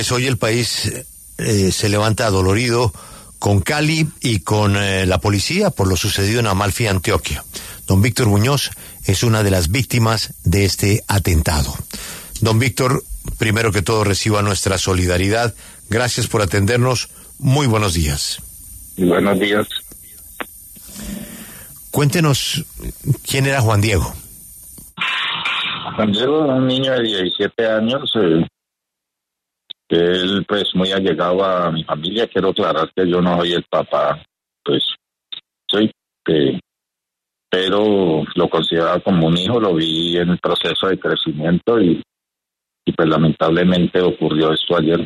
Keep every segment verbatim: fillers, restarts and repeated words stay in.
Hoy el país eh, se levanta dolorido con Cali y con eh, la policía por lo sucedido en Amalfi, Antioquia. Don Víctor Muñoz es una de las víctimas de este atentado. Don Víctor, primero que todo reciba nuestra solidaridad. Gracias por atendernos. Muy buenos días. Buenos días. Cuéntenos quién era Juan Diego. Juan Diego, un niño de diecisiete años, eh, él pues muy allegado a mi familia. Quiero aclarar que yo no soy el papá, pues soy, eh, pero lo consideraba como un hijo, lo vi en el proceso de crecimiento y, y pues lamentablemente ocurrió esto ayer.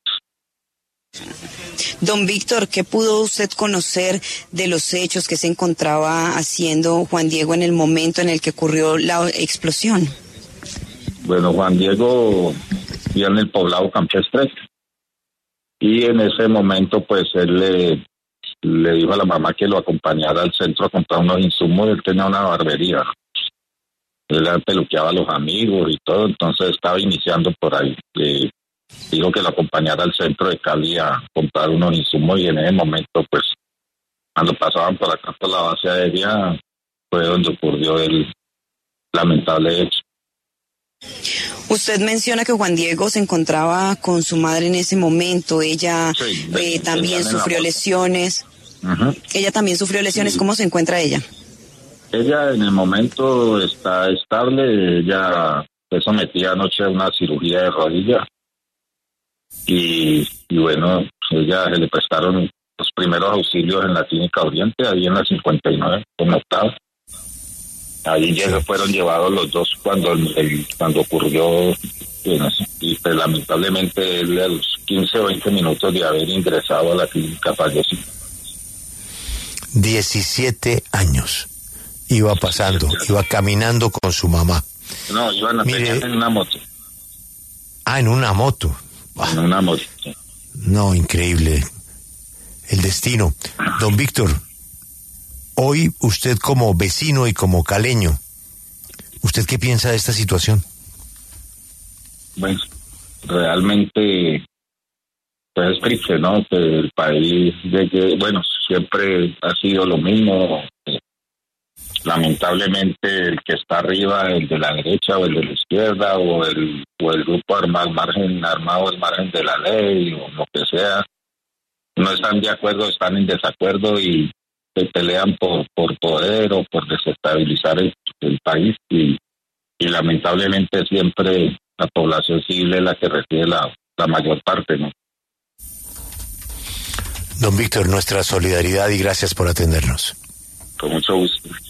Don Víctor, ¿qué pudo usted conocer de los hechos que se encontraba haciendo Juan Diego en el momento en el que ocurrió la explosión? Bueno, Juan Diego vivía en el poblado campestre y en ese momento pues él le, le dijo a la mamá que lo acompañara al centro a comprar unos insumos. Él tenía una barbería, él peluqueaba a los amigos y todo, entonces estaba iniciando por ahí. Le dijo que lo acompañara al centro de Cali a comprar unos insumos y en ese momento pues cuando pasaban por acá por la base aérea fue donde ocurrió el lamentable hecho. Usted menciona que Juan Diego se encontraba con su madre en ese momento. Ella sí, eh, también sufrió lesiones. Uh-huh. Ella también sufrió lesiones. Sí. ¿Cómo se encuentra ella? Ella en el momento está estable. Ella fue sometida anoche a una cirugía de rodilla. Y, y bueno, ella se le prestaron los primeros auxilios en la Clínica Oriente, ahí en la cincuenta y nueve, en octava. Ahí ya fueron llevados los dos cuando el, cuando ocurrió, y pues lamentablemente él a los quince o veinte minutos de haber ingresado a la clínica falleció. diecisiete años iba pasando, iba caminando con su mamá. No, iban a Mire, en una moto. Ah, en una moto. En una moto. No, increíble. El destino. Don Víctor, hoy usted como vecino y como caleño, ¿usted qué piensa de esta situación? Bueno, realmente pues es triste, ¿no? Que el país, de que, bueno, siempre ha sido lo mismo. Lamentablemente el que está arriba, el de la derecha o el de la izquierda o el, o el grupo armado al margen, armado al margen de la ley o lo que sea, no están de acuerdo, están en desacuerdo y se pelean por, por poder o por desestabilizar el, el país y, y lamentablemente siempre la población civil es la que recibe la, la mayor parte, ¿no? Don Víctor, nuestra solidaridad y gracias por atendernos. Con mucho gusto.